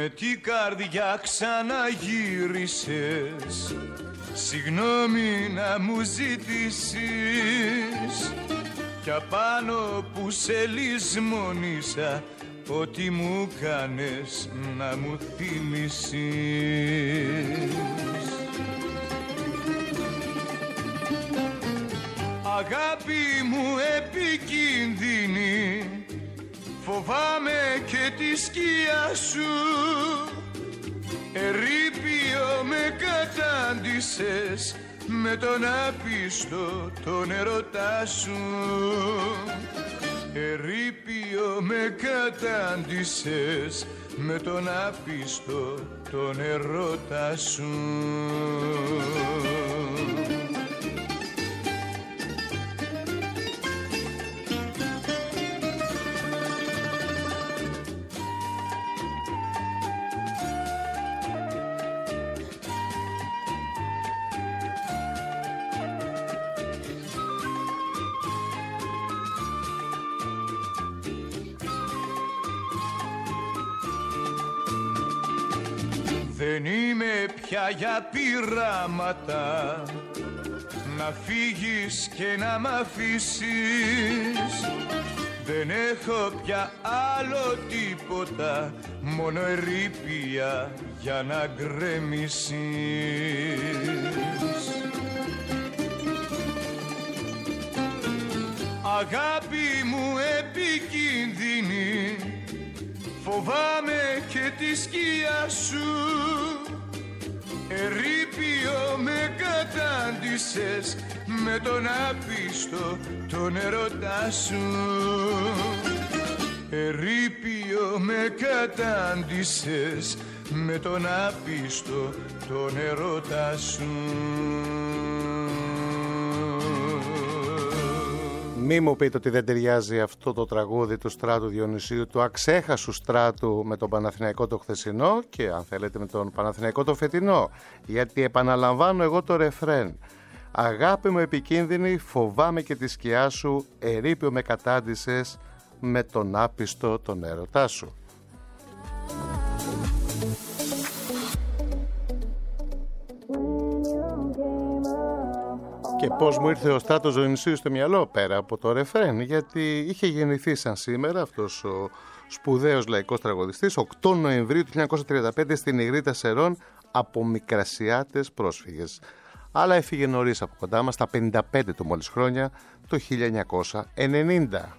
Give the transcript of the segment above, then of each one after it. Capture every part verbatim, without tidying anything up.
με την καρδιά ξαναγύρισες, συγγνώμη να μου ζητήσεις, κι απάνω που σε λησμόνησα, ό,τι μου κάνες να μου θύμισεις. Αγάπη μου επικίνδυνη, φοβάμαι και τη σκιά σου, ερείπιο με κατάντησες με τον άπιστο τον ερωτά σου. Ερείπιο με κατάντησες με τον άπιστο τον ερωτά σου. Δεν είμαι πια για πειράματα, να φύγεις και να μ' αφήσεις. Δεν έχω πια άλλο τίποτα, μόνο ερείπια για να γκρεμίσεις. Αγάπη μου επικίνδυνη, φοβάμαι και τη σκιά σου, ερείπιο με κατάντησες με τον άπιστο τον ερωτά σου. Ερείπιο με κατάντησες με τον άπιστο τον ερωτά σου. Μη μου πείτε ότι δεν ταιριάζει αυτό το τραγούδι του Στράτου Διονυσίου, του αξέχασου Στράτου, με τον Παναθηναϊκό το χθεσινό και αν θέλετε με τον Παναθηναϊκό το φετινό. Γιατί επαναλαμβάνω εγώ το ρεφρέν. Αγάπη μου επικίνδυνη, φοβάμαι και τη σκιά σου, ερείπιο με κατάντησες με τον άπιστο τον έρωτά σου. Και πώς μου ήρθε ο Στράτος Διονυσίου στο μυαλό πέρα από το ρεφρέν, γιατί είχε γεννηθεί σαν σήμερα αυτός ο σπουδαίος λαϊκός τραγουδιστής οκτώ Νοεμβρίου του χίλια εννιακόσια τριάντα πέντε στην Ιγρήτα Σερών από Μικρασιάτες πρόσφυγες. Αλλά έφυγε νωρίς από κοντά μας, στα πενήντα πέντε του μόλις χρόνια, το χίλια εννιακόσια ενενήντα.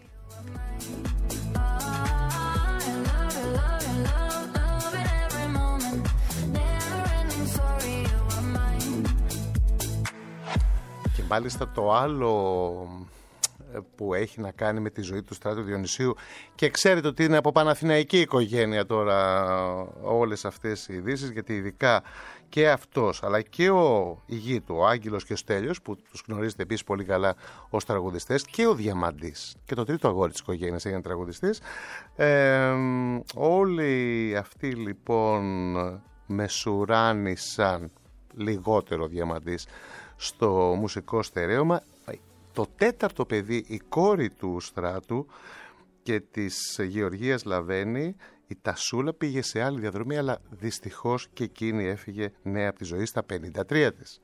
Μάλιστα το άλλο που έχει να κάνει με τη ζωή του Στράτου Διονυσίου, και ξέρετε ότι είναι από παναθηναϊκή οικογένεια τώρα όλες αυτές οι ειδήσεις, γιατί ειδικά και αυτός αλλά και ο η γη του, ο Άγγελος και ο Στέλιος, που τους γνωρίζετε επίσης πολύ καλά ως τραγουδιστές, και ο Διαμαντής και το τρίτο αγόρι της οικογένειας έγινε τραγουδιστής, ε, όλοι αυτοί λοιπόν μεσουράνησαν λιγότερο Διαμαντής στο μουσικό στερέωμα. Το τέταρτο παιδί, η κόρη του Στράτου και της Γεωργίας Λαβένη, η Τασούλα, πήγε σε άλλη διαδρομή, αλλά δυστυχώς και εκείνη έφυγε νέα από τη ζωή στα πενήντα τρία της.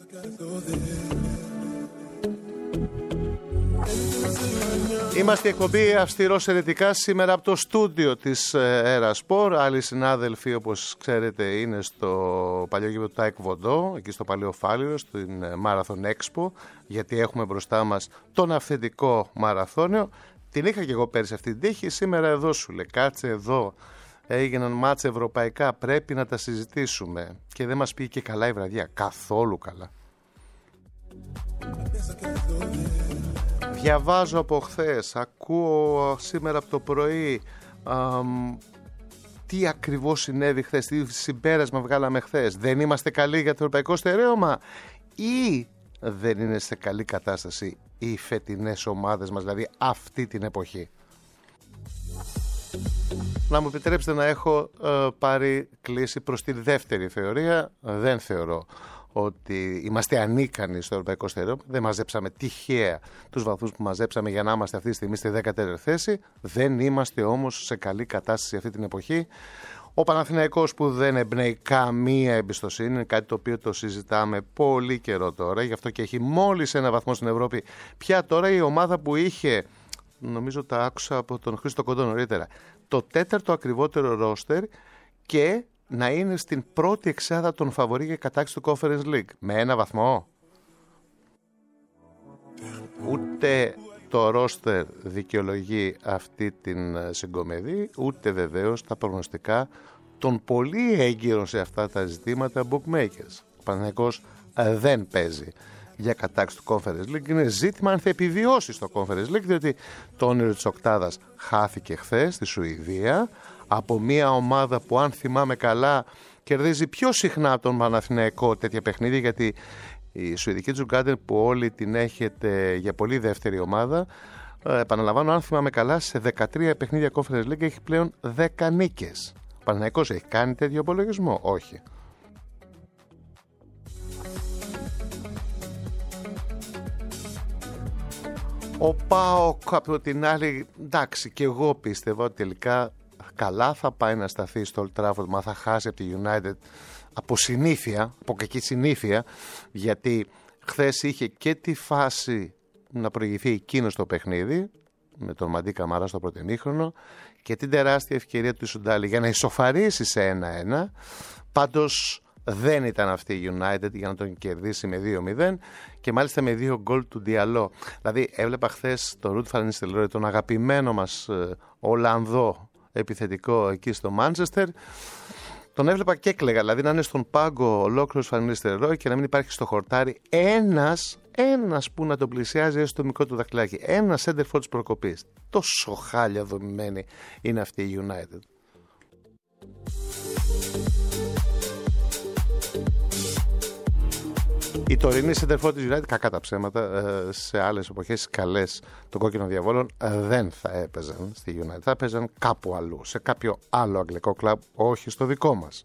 Είμαστε η εκπομπή Αυστηρός Ερετικά, σήμερα από το στούντιο της Ερασπορ. Άλλοι συνάδελφοι, όπως ξέρετε, είναι στο παλιό γήπεδο του ΤΑΕΚ Βοντό, εκεί στο Παλαιό Φάληρο, στην Marathon Expo, γιατί έχουμε μπροστά μας τον αυθεντικό μαραθώνιο. Την είχα και εγώ πέρυσι αυτή την τύχη, σήμερα εδώ σου λέει, κάτσε εδώ. Έγιναν μάτς ευρωπαϊκά, πρέπει να τα συζητήσουμε. Και δεν μας πήγε και καλά η βραδιά, καθόλου καλά. Διαβάζω από χθες, ακούω σήμερα από το πρωί αμ, τι ακριβώς συνέβη χθες, τι συμπέρασμα βγάλαμε χθες. Δεν είμαστε καλοί για το ευρωπαϊκό στερέωμα ή δεν είναι σε καλή κατάσταση οι φετινές ομάδες μας, δηλαδή αυτή την εποχή? Να μου επιτρέψετε να έχω ε, πάρει κλίση προς τη δεύτερη θεωρία. Δεν θεωρώ ότι είμαστε ανίκανοι στο ευρωπαϊκό στερέωμα. Δεν μαζέψαμε τυχαία τους βαθμούς που μαζέψαμε για να είμαστε αυτή τη στιγμή στη δέκατη θέση. Δεν είμαστε όμως σε καλή κατάσταση αυτή την εποχή. Ο Παναθηναϊκός που δεν εμπνέει καμία εμπιστοσύνη, είναι κάτι το οποίο το συζητάμε πολύ καιρό τώρα, γι' αυτό και έχει μόλις ένα βαθμό στην Ευρώπη. Πια τώρα η ομάδα που είχε, νομίζω τα άκουσα από τον Χρήστο Κοντό νωρίτερα, το τέταρτο ακριβότερο ρόστερ και να είναι στην πρώτη εξάδα των φαβορί για κατάκτηση του Conference League. Με ένα βαθμό. Ούτε το ρόστερ δικαιολογεί αυτή την συγκομιδή, ούτε βεβαίως τα προγνωστικά των πολύ έγκυρων σε αυτά τα ζητήματα bookmakers. Ο Παναθηναϊκός δεν παίζει για κατάκτηση του Conference League. Είναι ζήτημα αν θα επιβιώσει στο Conference League, διότι το όνειρο της οκτάδας χάθηκε χθες στη Σουηδία από μια ομάδα που, αν θυμάμαι καλά, κερδίζει πιο συχνά από τον Παναθηναϊκό τέτοια παιχνίδια, γιατί η Σουηδική Τζουγκάντεν που όλοι την έχετε για πολύ δεύτερη ομάδα, ε, επαναλαμβάνω, αν θυμάμαι καλά, σε δεκατρία παιχνίδια Conference League έχει πλέον δέκα νίκες. Ο Παναθηναϊκός έχει κάνει τέτοιο απολογισμό? Όχι. Ο ΠΑΟΚ από την άλλη, εντάξει, και εγώ πίστευα ότι τελικά καλά θα πάει να σταθεί στο Old Trafford, μα θα χάσει από τη United από συνήθεια, από κακή συνήθεια, γιατί χθες είχε και τη φάση να προηγηθεί εκείνο στο παιχνίδι με τον Μαντί Καμαρά στο πρώτο ημίχρονο και την τεράστια ευκαιρία του Σουντάλη για να ισοφαρίσει σε ένα ένα. Πάντως δεν ήταν αυτή η United για να τον κερδίσει με δύο μηδέν και μάλιστα με δύο γκολ του Διαλό. Δηλαδή έβλεπα χθες τον Ρουτ Φαν Νίστελρόι, τον αγαπημένο μας ε, Ολλανδό επιθετικό εκεί στο Μάντσεστερ. Τον έβλεπα και έκλαιγα, δηλαδή να είναι στον πάγκο ολόκληρος Φαν Νίστελρόι και να μην υπάρχει στο χορτάρι ένας, ένας που να τον πλησιάζει έστω το μικρό του δαχτυλάκι. Ένα center for της προκοπής. Τόσο χάλια δομημένη είναι αυτή η United. Η τωρινή center for της United, κακά τα ψέματα, σε άλλες εποχές καλές των κόκκινων διαβόλων δεν θα έπαιζαν στη United, θα έπαιζαν κάπου αλλού, σε κάποιο άλλο αγγλικό κλαμπ, όχι στο δικό μας.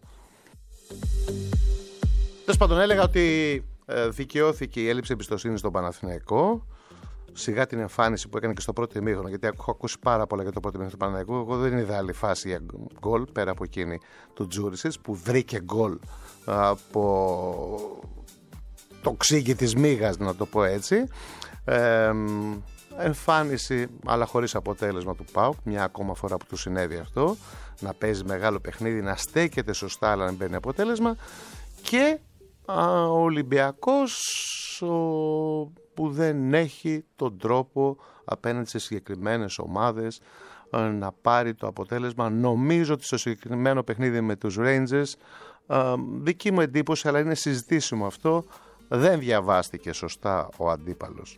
Τέλος πάντων, έλεγα ότι δικαιώθηκε η έλλειψη εμπιστοσύνη στον Παναθηναϊκό. Σιγά την εμφάνιση που έκανε και στο πρώτο ημίχρονο, γιατί έχω ακούσει πάρα πολλά για το πρώτο ημίχρονο του Παναθηναϊκού. Εγώ δεν είδα άλλη φάση για γκολ πέρα από εκείνη του Τζούρισιτς που βρήκε γκολ από το ξύγκι της μύγας, να το πω έτσι. Ε, εμφάνιση αλλά χωρίς αποτέλεσμα του ΠΑΟΚ, μια ακόμα φορά που του συνέβη αυτό, να παίζει μεγάλο παιχνίδι, να στέκεται σωστά αλλά να μπαίνει αποτέλεσμα. Και α, ο Ολυμπιακός ο, που δεν έχει τον τρόπο απέναντι σε συγκεκριμένες ομάδες α, να πάρει το αποτέλεσμα. Νομίζω ότι στο συγκεκριμένο παιχνίδι με τους Rangers, α, δική μου εντύπωση, αλλά είναι συζητήσιμο αυτό, δεν διαβάστηκε σωστά ο αντίπαλος.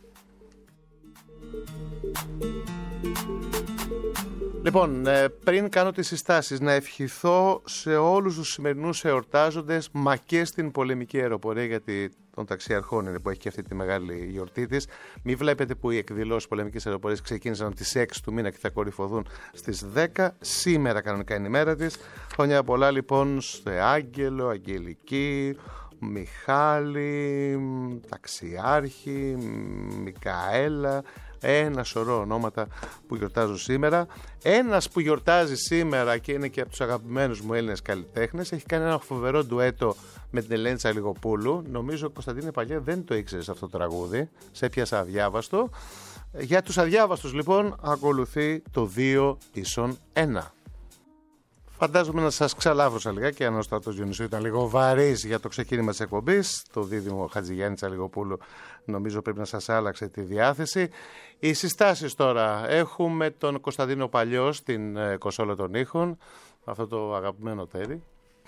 Λοιπόν, πριν κάνω τις συστάσεις, να ευχηθώ σε όλους τους σημερινούς εορτάζοντες, μα και στην πολεμική αεροπορία, γιατί των ταξιαρχών είναι που έχει και αυτή τη μεγάλη γιορτή της. Μην βλέπετε που οι εκδηλώσεις πολεμικής αεροπορίας ξεκίνησαν τις έξι του μήνα και θα κορυφωθούν στις δέκα. Σήμερα κανονικά είναι η μέρα της. Χρόνια πολλά λοιπόν σε Άγγελο, Αγγελική, Μιχάλη, Ταξιάρχη, Μικαέλα, ένα σωρό ονόματα που γιορτάζουν σήμερα. Ένας που γιορτάζει σήμερα και είναι και από τους αγαπημένους μου Έλληνες καλλιτέχνες, έχει κάνει ένα φοβερό ντουέτο με την Ελένη Τσαλιγοπούλου. Νομίζω, Κωνσταντίνε Παλιέ, δεν το ήξερες αυτό το τραγούδι, σε έπιασα αδιάβαστο. Για τους αδιάβαστους λοιπόν ακολουθεί το δύο ίσον ένα. Φαντάζομαι να σας ξαλάφρωσα λιγάκι, αν ο Στρατός Διονυσίου ήταν λίγο βαρύς για το ξεκίνημα της εκπομπής. Το δίδυμο Χατζηγιάννη Τσαλιγοπούλου νομίζω πρέπει να σας άλλαξε τη διάθεση. Οι συστάσεις τώρα. Έχουμε τον Κωνσταντίνο Παλιό στην ε, κονσόλα των ήχων, αυτό το αγαπημένο τέρι.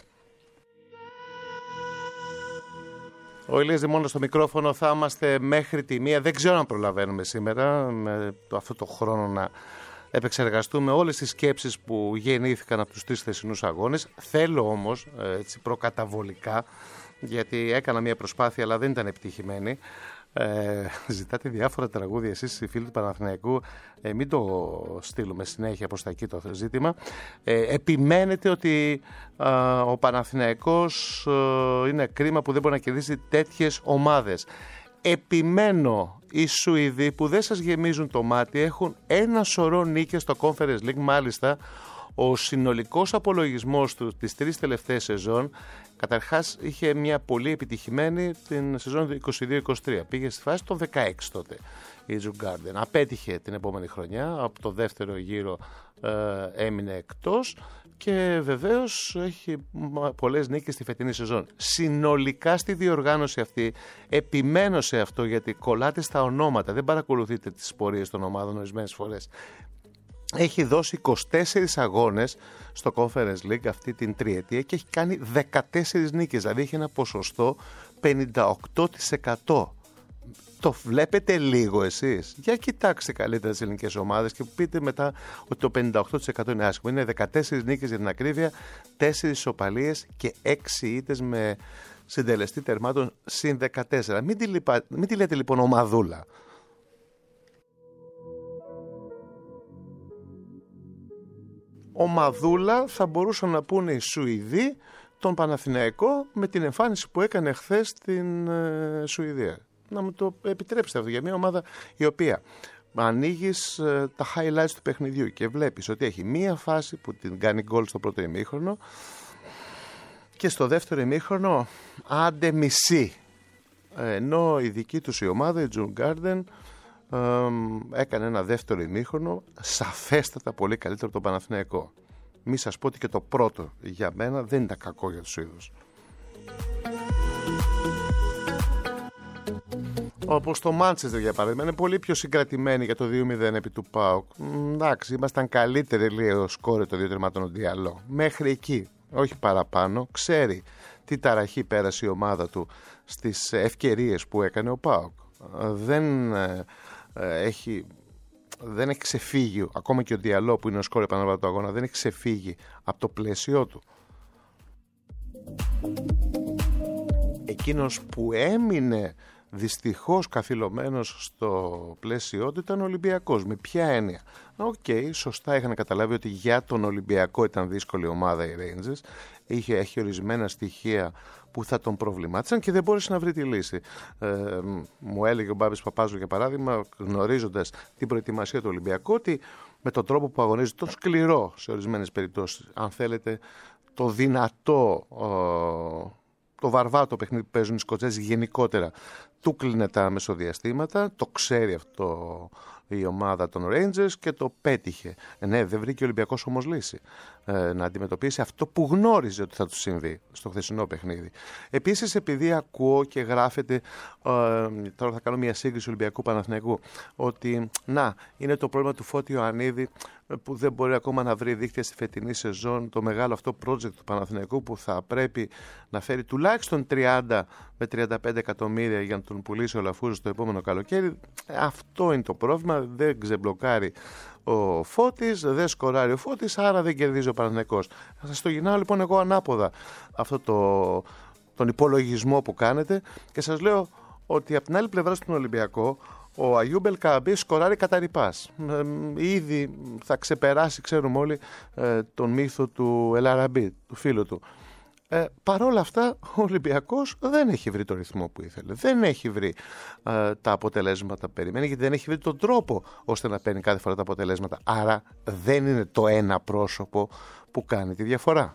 Ο Ηλίας Δημώνος στο μικρόφωνο. Θα είμαστε μέχρι τη μία. Δεν ξέρω αν προλαβαίνουμε σήμερα με το, αυτό το χρόνο να επεξεργαστούμε όλες τις σκέψεις που γεννήθηκαν από τους τρεις θεσινούς αγώνες. Θέλω όμως, έτσι προκαταβολικά, γιατί έκανα μια προσπάθεια αλλά δεν ήταν επιτυχημένη, ε, ζητάτε διάφορα τραγούδια εσείς οι φίλοι του Παναθηναϊκού, ε, μην το στείλουμε συνέχεια προς τα εκεί το ζήτημα. Ε, επιμένετε ότι ε, ο Παναθηναϊκός ε, είναι κρίμα που δεν μπορεί να κερδίσει τέτοιες ομάδες. Επιμένω, οι Σουηδοί που δεν σας γεμίζουν το μάτι έχουν ένα σωρό νίκες στο Conference League. Μάλιστα Ο συνολικός απολογισμός του τις τρεις τελευταίες σεζόν, καταρχάς είχε μια πολύ επιτυχημένη την σεζόν είκοσι δύο είκοσι τρία. Πήγε στη φάση των δεκαέξι τότε η Djurgården. Απέτυχε την επόμενη χρονιά, από το δεύτερο γύρο ε, έμεινε εκτός και βεβαίως έχει πολλές νίκες στη φετινή σεζόν. Συνολικά στη διοργάνωση αυτή, επιμένω σε αυτό γιατί κολλάτε στα ονόματα, δεν παρακολουθείτε τις πορείες των ομάδων ορισμένες φορές. Έχει δώσει είκοσι τέσσερις αγώνες στο Conference League αυτή την τριετία και έχει κάνει δεκατέσσερις νίκες, δηλαδή έχει ένα ποσοστό πενήντα οκτώ τοις εκατό. Το βλέπετε λίγο εσείς? Για κοιτάξτε καλύτερα τις ελληνικές ομάδες και πείτε μετά ότι το πενήντα οκτώ τοις εκατό είναι άσχημο. Είναι δεκατέσσερις νίκες για την ακρίβεια, τέσσερις ισοπαλίες και έξι ήττες με συντελεστή τερμάτων συν δεκατέσσερα. Μην τη, λιπα... Μην τη λέτε λοιπόν ομαδούλα. Ομαδούλα θα μπορούσαν να πούνε οι Σουηδοί τον Παναθηναϊκό με την εμφάνιση που έκανε χθες στην ε, Σουηδία. Να μου το επιτρέψετε αυτό για μια ομάδα η οποία ανοίγεις ε, τα highlights του παιχνιδιού και βλέπεις ότι έχει μία φάση που την κάνει γκολ στο πρώτο ημίχρονο και στο δεύτερο ημίχρονο άντε μισή. Ε, ενώ η δική τους η ομάδα, η Djurgården, ε, έκανε ένα δεύτερο ημίχρονο σαφέστατα πολύ καλύτερο από τον Παναθηναϊκό. Μη σας πω ότι και το πρώτο για μένα δεν ήταν κακό για τους Σουηδούς. Όπως το Manchester για παράδειγμα είναι πολύ πιο συγκρατημένοι για το δύο μηδέν επί του ΠΑΟΚ. Εντάξει, ήμασταν καλύτεροι λέει ο σκόρε το δύο τερμάτων ο Διαλό. Μέχρι εκεί, όχι παραπάνω. Ξέρει τι ταραχή πέρασε η ομάδα του στις ευκαιρίες που έκανε ο ΠΑΟΚ. Δεν ε, ε, έχει... Δεν έχει ξεφύγει, ακόμα και ο Διαλό που είναι ο σκόρε επαναλαμβάνω του αγώνα, δεν έχει ξεφύγει από το πλαίσιο του. Εκείνος που έμεινε δυστυχώς καθυλωμένος στο πλαίσιο του ήταν ο Ολυμπιακός. Με ποια έννοια? Οκ, okay, σωστά είχαν καταλάβει ότι για τον Ολυμπιακό ήταν δύσκολη ομάδα οι Rangers. Είχε, έχει ορισμένα στοιχεία που θα τον προβλημάτισαν και δεν μπόρεσε να βρει τη λύση. Ε, μου έλεγε ο Μπάμπης Παπάζου για παράδειγμα, γνωρίζοντας την προετοιμασία του Ολυμπιακού, ότι με τον τρόπο που αγωνίζει, τον σκληρό σε ορισμένες περιπτώσεις, αν θέλετε, το δυνατό, ε, το βαρβάτο παιχνίδι που παίζουν οι Σκοτσέζοι γενικότερα, του κλείνε τα μεσοδιαστήματα, το ξέρει αυτό η ομάδα των Rangers και το πέτυχε. Ε, ναι, δεν βρήκε ο Ολυμπιακός όμως λύση ε, να αντιμετωπίσει αυτό που γνώριζε ότι θα του συμβεί στο χθεσινό παιχνίδι. Επίσης, επειδή ακούω και γράφεται, ε, τώρα θα κάνω μια σύγκριση Ολυμπιακού Παναθηναϊκού, ότι να, είναι το πρόβλημα του Φώτη Ιωαννίδη που δεν μπορεί ακόμα να βρει δίκτυα στη φετινή σεζόν, το μεγάλο αυτό project του Παναθηναϊκού που θα πρέπει να φέρει τουλάχιστον τριάντα με τριάντα πέντε εκατομμύρια για να τον πουλήσει ο Λαφούζος το επόμενο καλοκαίρι. Αυτό είναι το πρόβλημα, δεν ξεμπλοκάρει ο Φώτης, δεν σκοράρει ο Φώτης, άρα δεν κερδίζει ο Παναθηναϊκός. Θα σας το γυρνάω λοιπόν εγώ ανάποδα αυτό το, τον υπολογισμό που κάνετε και σας λέω ότι από την άλλη πλευρά στον Ολυμπιακό ο Αγιούμπ Ελκαμπή σκοράρει κατά ρηπάς. Ε, ήδη θα ξεπεράσει, ξέρουμε όλοι, ε, τον μύθο του Ελαραμπή, του φίλου του. Ε, Παρ' όλα αυτά, ο Ολυμπιακός δεν έχει βρει το ρυθμό που ήθελε. Δεν έχει βρει ε, τα αποτελέσματα που περιμένει, γιατί δεν έχει βρει τον τρόπο ώστε να παίρνει κάθε φορά τα αποτελέσματα. Άρα δεν είναι το ένα πρόσωπο που κάνει τη διαφορά.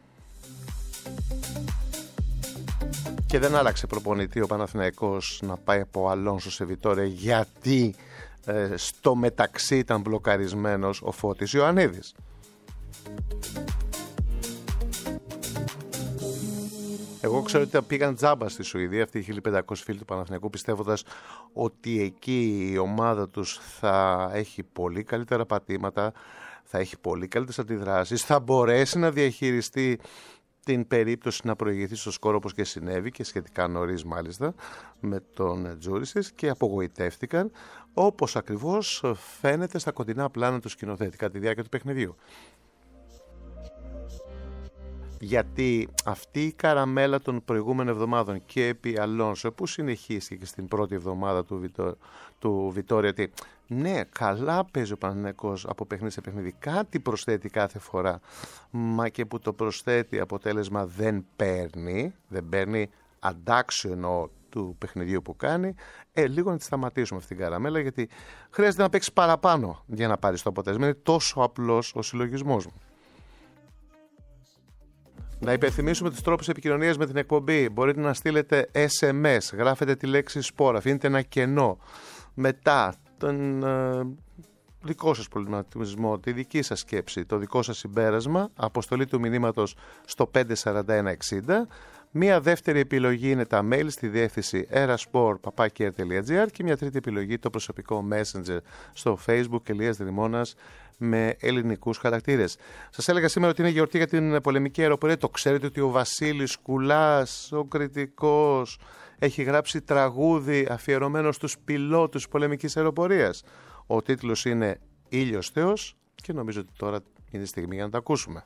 Και δεν άλλαξε προπονητή ο Παναθηναϊκός να πάει από Αλόνσο σε Βιτόρια, γιατί ε, στο μεταξύ ήταν μπλοκαρισμένος ο Φώτης Ιωαννίδης. Εγώ ξέρω ότι πήγαν τζάμπα στη Σουηδία αυτοί οι χίλια πεντακόσιοι φίλοι του Παναθηναϊκού, πιστεύοντας ότι εκεί η ομάδα τους θα έχει πολύ καλύτερα πατήματα, θα έχει πολύ καλύτερες αντιδράσεις, θα μπορέσει να διαχειριστεί την περίπτωση να προηγηθεί στο σκορ όπως και συνέβη και σχετικά νωρίς μάλιστα με τον Τζούρισις, και απογοητεύτηκαν όπως ακριβώς φαίνεται στα κοντινά πλάνα του σκηνοθέτη κατά τη διάρκεια του παιχνιδιού. Γιατί αυτή η καραμέλα των προηγούμενων εβδομάδων και επί Αλόνσο που συνεχίστηκε και στην πρώτη εβδομάδα του, Βιτό, του Βιτόρια, ότι ναι, καλά παίζει ο Παναθηναϊκός από παιχνίδι σε παιχνίδι, κάτι προσθέτει κάθε φορά, μα και που το προσθέτει αποτέλεσμα δεν παίρνει, δεν παίρνει αντάξιο εννοώ του παιχνιδιού που κάνει, ε, λίγο να τη σταματήσουμε αυτή την καραμέλα, γιατί χρειάζεται να παίξει παραπάνω για να πάρει το αποτέλεσμα. Είναι τόσο απλός ο συλλογισμός μου. Να υπενθυμίσουμε τους τρόπους επικοινωνίας με την εκπομπή. Μπορείτε να στείλετε ες εμ ες, γράφετε τη λέξη σπορ, αφήνετε ένα κενό. Μετά τον ε, δικό σας προβληματισμό, τη δική σας σκέψη, το δικό σας συμπέρασμα, αποστολή του μηνύματος στο πέντε τέσσερα ένα εξήντα. Μία δεύτερη επιλογή είναι τα mail στη διεύθυνση eraspor παπάκι αρ τελεία τζι άρ και μια τρίτη επιλογή το προσωπικό messenger στο facebook Ηλίας Δρυμώνας με ελληνικούς χαρακτήρες. Σας έλεγα σήμερα ότι είναι γιορτή για την πολεμική αεροπορία. Το ξέρετε ότι ο Βασίλης Κουλάς, ο κριτικός, έχει γράψει τραγούδι αφιερωμένο στους πιλότους πολεμικής αεροπορίας. Ο τίτλος είναι «Ήλιος Θεός» και νομίζω ότι τώρα είναι η στιγμή για να το ακούσουμε.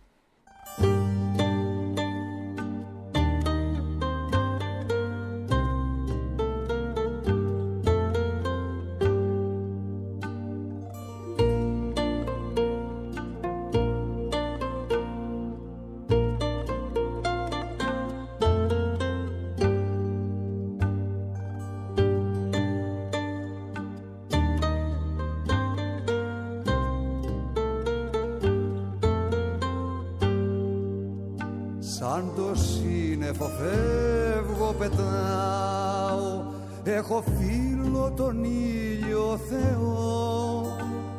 Σαν το σύννεφο φεύγω πετάω, έχω φίλο τον ήλιο Θεό.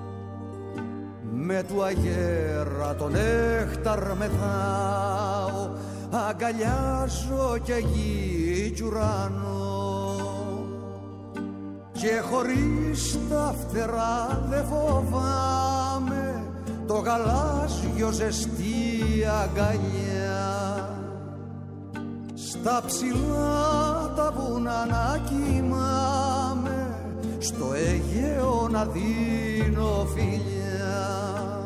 Με του αγέρα τον νέχταρ μεθάω, αγκαλιάζω και γη κι ουρανό. Και χωρίς τα φτερά δε φοβάμαι το γαλάζιο ζεστή αγκαλιά. Στα ψηλά τα βουνά να κοιμάμαι, στο Αιγαίο να δίνω φιλιά.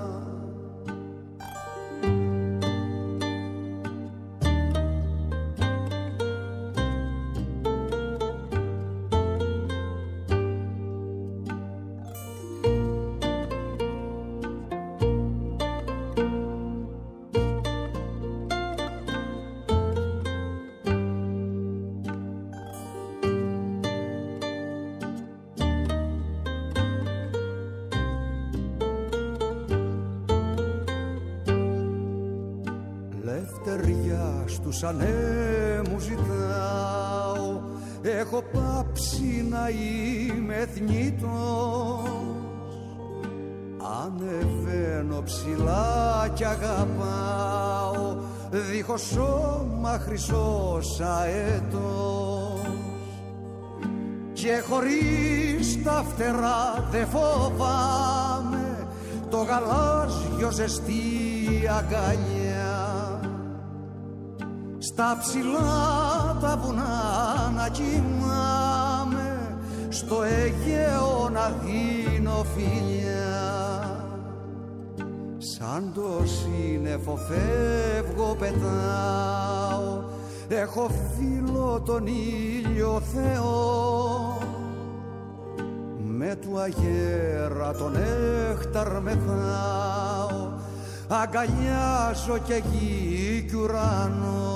Λευτεριά στους ανέμους ζητάω, έχω πάψει να είμαι θνητός. Ανεβαίνω ψηλά κι αγαπάω, δίχως σώμα χρυσός αετός. Και χωρίς τα φτερά δε φοβάμαι το γαλάζιο ζεστή αγκαλιά. Στα ψηλά τα βουνά να κοιμάμαι, στο Αιγαίο να δίνω φιλιά. Σαν το σύννεφο φεύγω πετάω, έχω φίλο τον ήλιο Θεό. Με του αγέρα τον νέχταρ μεθάω, αγκαλιάζω και γη κι ουρανό.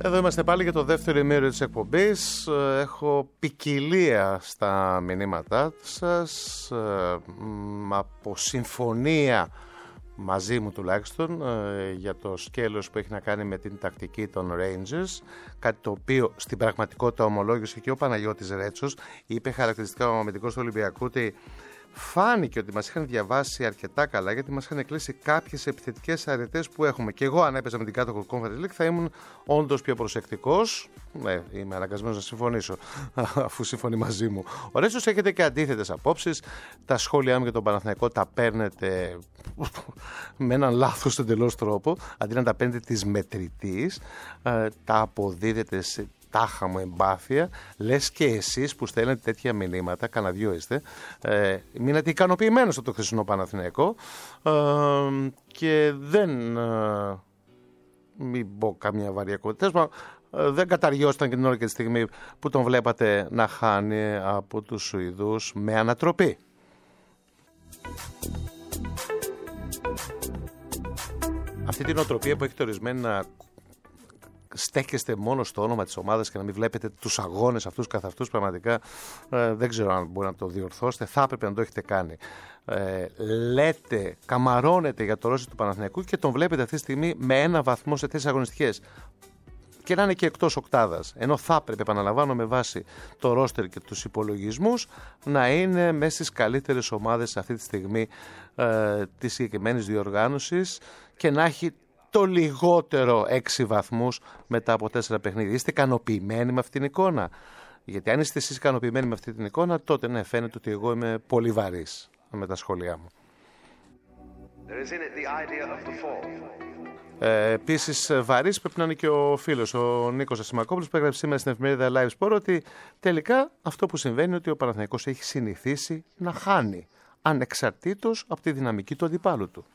Εδώ είμαστε πάλι για το δεύτερο ημίωρο της εκπομπής. Έχω ποικιλία στα μηνύματά σας, από συμφωνία μαζί μου τουλάχιστον για το σκέλος που έχει να κάνει με την τακτική των Rangers, κάτι το οποίο στην πραγματικότητα ομολόγησε και ο Παναγιώτης Ρέτσος. Είπε χαρακτηριστικά ο αμυντικός του Ολυμπιακού ότι φάνηκε ότι μας είχαν διαβάσει αρκετά καλά, γιατί μας είχαν κλείσει κάποιες επιθετικές αρετές που έχουμε. Και εγώ, αν έπαιζα με την κάτω Conference League, θα ήμουν όντως πιο προσεκτικός. Ναι, είμαι αναγκασμένος να συμφωνήσω, αφού συμφωνεί μαζί μου. Ο Ρέτσος, έχετε και αντίθετες απόψεις. Τα σχόλιά μου για τον Παναθηναϊκό τα παίρνετε με έναν λάθος εντελώς τρόπο. Αντί να τα παίρνετε της μετρητής, τα αποδίδετε σε τάχα μου εμπάθεια, λες και εσείς που στέλνετε τέτοια μηνύματα, κανένα δυο είστε, ε, μείνατε ικανοποιημένος από το χθεσινό Παναθηναϊκό, ε, και δεν, ε, μην πω καμία βαριακότητα, ε, δεν καταριώσταν και την ώρα και τη στιγμή που τον βλέπατε να χάνει από τους Σουηδούς με ανατροπή. Αυτή την οτροπία που έχετε ορισμένη να στέκεστε μόνο στο όνομα της ομάδας και να μην βλέπετε τους αγώνες αυτούς καθ' αυτούς, πραγματικά ε, δεν ξέρω αν μπορεί να το διορθώσετε. Θα έπρεπε να το έχετε κάνει. Ε, λέτε, καμαρώνετε για το ρόστερ του Παναθηναϊκού και τον βλέπετε αυτή τη στιγμή με ένα βαθμό σε τέσσερις αγωνιστικές. Και να είναι και εκτός οκτάδας. Ενώ θα έπρεπε, επαναλαμβάνω, με βάση το ρόστερ και τους υπολογισμούς, να είναι μέσα στις καλύτερες ομάδες αυτή τη στιγμή ε, της συγκεκριμένης διοργάνωσης και να έχει το λιγότερο έξι βαθμούς μετά από τέσσερα παιχνίδια. Είστε ικανοποιημένοι με αυτήν την εικόνα? Γιατί αν είστε εσείς ικανοποιημένοι με αυτή την εικόνα, τότε ναι, φαίνεται ότι εγώ είμαι πολύ βαρύς με τα σχόλιά μου. Ε, Επίσης βαρύς πρέπει να είναι και ο φίλος, ο Νίκος Ασημακόπουλος, που έγραψε σήμερα στην εφημερίδα Live Sport ότι τελικά αυτό που συμβαίνει είναι ότι ο Παναθηναϊκός έχει συνηθίσει να χάνει, ανεξαρτήτως από τη δυναμική του αντιπάλου του.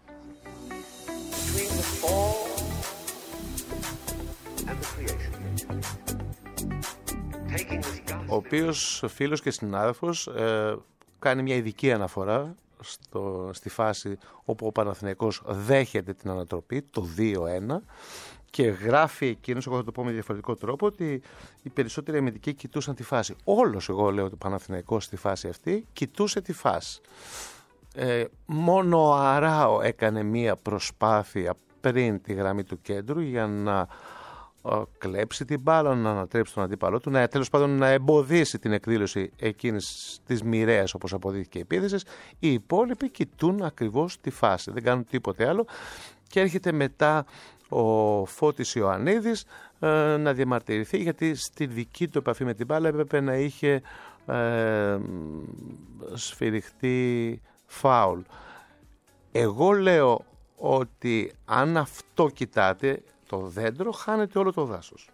Ο οποίος φίλος και συνάδελφος ε, κάνει μια ειδική αναφορά στο, στη φάση όπου ο Παναθηναϊκός δέχεται την ανατροπή, το δύο ένα, και γράφει εκείνος, εγώ θα το πω με διαφορετικό τρόπο, ότι οι περισσότεροι αμυντικοί κοιτούσαν τη φάση. Όλος, εγώ λέω, ότι ο Παναθηναϊκός στη φάση αυτή κοιτούσε τη φάση. Ε, μόνο ο Αράο έκανε μια προσπάθεια πριν τη γραμμή του κέντρου για να ο, κλέψει την μπάλα, να ανατρέψει τον αντίπαλό του, να, τέλος πάντων να εμποδίσει την εκδήλωση εκείνης της μοιραίας, όπως αποδείχθηκε η επίθεση. Οι υπόλοιποι κοιτούν ακριβώς τη φάση, δεν κάνουν τίποτε άλλο, και έρχεται μετά ο Φώτης Ιωαννίδης ε, να διαμαρτυρηθεί, γιατί στη δική του επαφή με την μπάλα έπρεπε να είχε ε, σφυριχτεί φάουλ. Εγώ λέω ότι αν αυτό κοιτάτε, το δέντρο, χάνεται όλο το δάσος.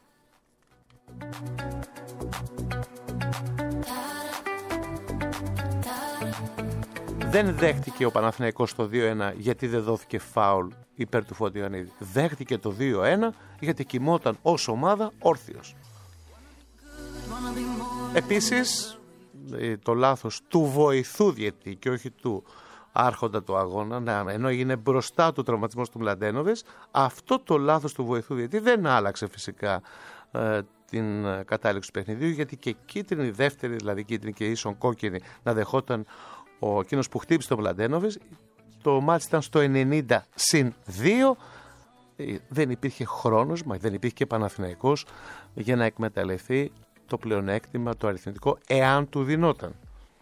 Δεν δέχτηκε ο Παναθηναϊκός το δύο ένα γιατί δεν δόθηκε φάουλ υπέρ του Φώτη Ιωαννίδη. Δέχτηκε το δύο ένα γιατί κοιμόταν ως ομάδα όρθιος. Επίσης, το λάθος του βοηθού διαιτητή και όχι του άρχοντα του αγώνα, ενώ έγινε μπροστά του τραυματισμός του Μλαντένοβες, αυτό το λάθος του βοηθού διαιτητή δεν άλλαξε φυσικά ε, την κατάληξη του παιχνιδιού, γιατί και κίτρινη, δεύτερη δηλαδή κίτρινη και ίσον κόκκινη, να δεχόταν ο εκείνος που χτύπησε τον Μλαντένοβες. Το μάτς ήταν στο ενενήντα συν δύο, δεν υπήρχε χρόνος, μα δεν υπήρχε και Παναθηναϊκός για να εκμεταλλευτεί το πλεονέκτημα, το αριθμητικό, εάν του δινόταν.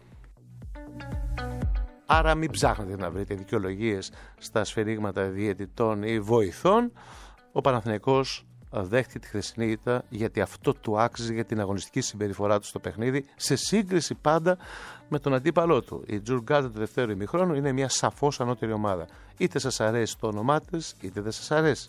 Άρα μην ψάχνετε να βρείτε δικαιολογίες στα σφυρίγματα διαιτητών ή βοηθών. Ο Παναθηναϊκός δέχτηκε τη χθεσινή ήττα γιατί αυτό του άξιζε για την αγωνιστική συμπεριφορά του στο παιχνίδι, σε σύγκριση πάντα με τον αντίπαλό του. Η Djurgården του δεύτερου ημιχρόνου είναι μια σαφώς ανώτερη ομάδα. Είτε σας αρέσει το όνομά της, είτε δεν σας αρέσει.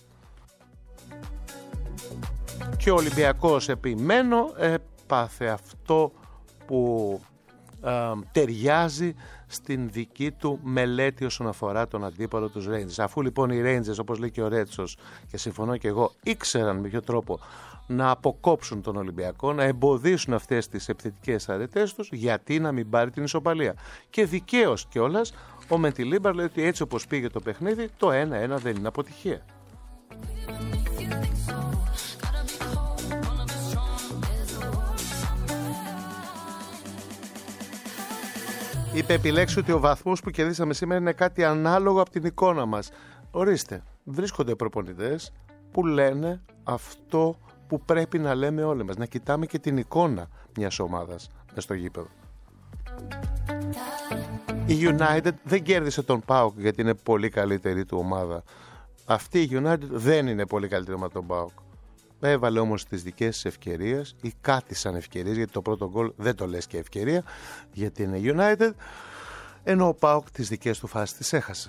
Και ο Ολυμπιακός, επιμένω, έπαθε αυτό που ε, ταιριάζει στην δική του μελέτη όσον αφορά τον αντίπαλο τους Rangers. Αφού λοιπόν οι Rangers, όπως λέει και ο Ρέτσος, και συμφωνώ και εγώ, ήξεραν με ποιο τρόπο να αποκόψουν τον Ολυμπιακό, να εμποδίσουν αυτές τις επιθετικές αρετές τους, γιατί να μην πάρει την ισοπαλία. Και δικαίως κιόλας ο Μεντιλίμπαρ λέει ότι έτσι όπως πήγε το παιχνίδι, το ένα ένα δεν είναι αποτυχία. Είπε επιλέξει ότι ο βαθμός που κερδίσαμε σήμερα είναι κάτι ανάλογο από την εικόνα μας. Ορίστε, βρίσκονται προπονητές που λένε αυτό που πρέπει να λέμε όλοι μας. Να κοιτάμε και την εικόνα μιας ομάδας μες στο γήπεδο. Η United δεν κέρδισε τον ΠΑΟΚ γιατί είναι πολύ καλύτερη του ομάδα. Αυτή η United δεν είναι πολύ καλύτερη με τον ΠΑΟΚ. Έβαλε όμως τις δικές της ευκαιρίες ή κάτι σαν ευκαιρίες, γιατί το πρώτο γκολ δεν το λες και ευκαιρία, γιατί είναι United, ενώ ο ΠΑΟΚ τις δικές του φάσεις τις έχασε.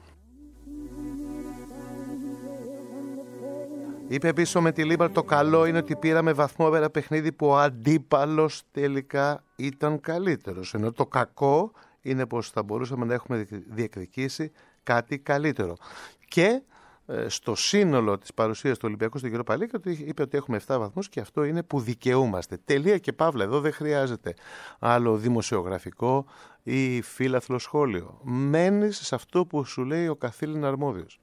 Είπε επίσης με τη Λίμπαρ, το καλό είναι ότι πήραμε βαθμό από ένα παιχνίδι που ο αντίπαλος τελικά ήταν καλύτερος, ενώ το κακό είναι πως θα μπορούσαμε να έχουμε διεκδικήσει κάτι καλύτερο. Και στο σύνολο της παρουσίας του Ολυμπιακού στον Europa League είπε ότι έχουμε επτά βαθμούς και αυτό είναι που δικαιούμαστε. Τελεία και παύλα. Εδώ δεν χρειάζεται άλλο δημοσιογραφικό ή φύλαθλο σχόλιο. Μένεις σε αυτό που σου λέει ο καθήλυνα αρμόδιος.